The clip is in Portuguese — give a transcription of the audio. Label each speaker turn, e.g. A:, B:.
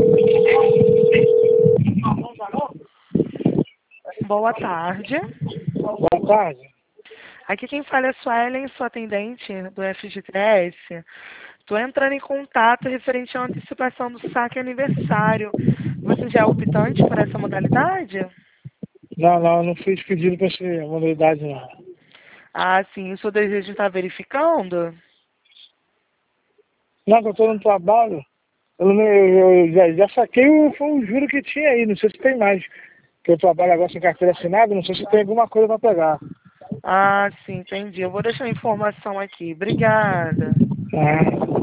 A: Boa tarde.
B: Boa tarde.
A: Aqui quem fala é a Suelen, sua atendente do FGTS. Estou entrando em contato referente à antecipação do saque aniversário. Você já é optante por essa modalidade?
B: Não, eu não fiz pedido para essa modalidade, não.
A: Ah, sim. O seu desejo está verificando?
B: Não, que eu estou no trabalho. Eu já saquei foi o juro que tinha aí. Não sei se tem mais. Que eu trabalho agora sem carteira assinada. Não sei se tem alguma coisa para pegar.
A: Ah, sim, entendi. Eu vou deixar a informação aqui. Obrigada.
B: Ah.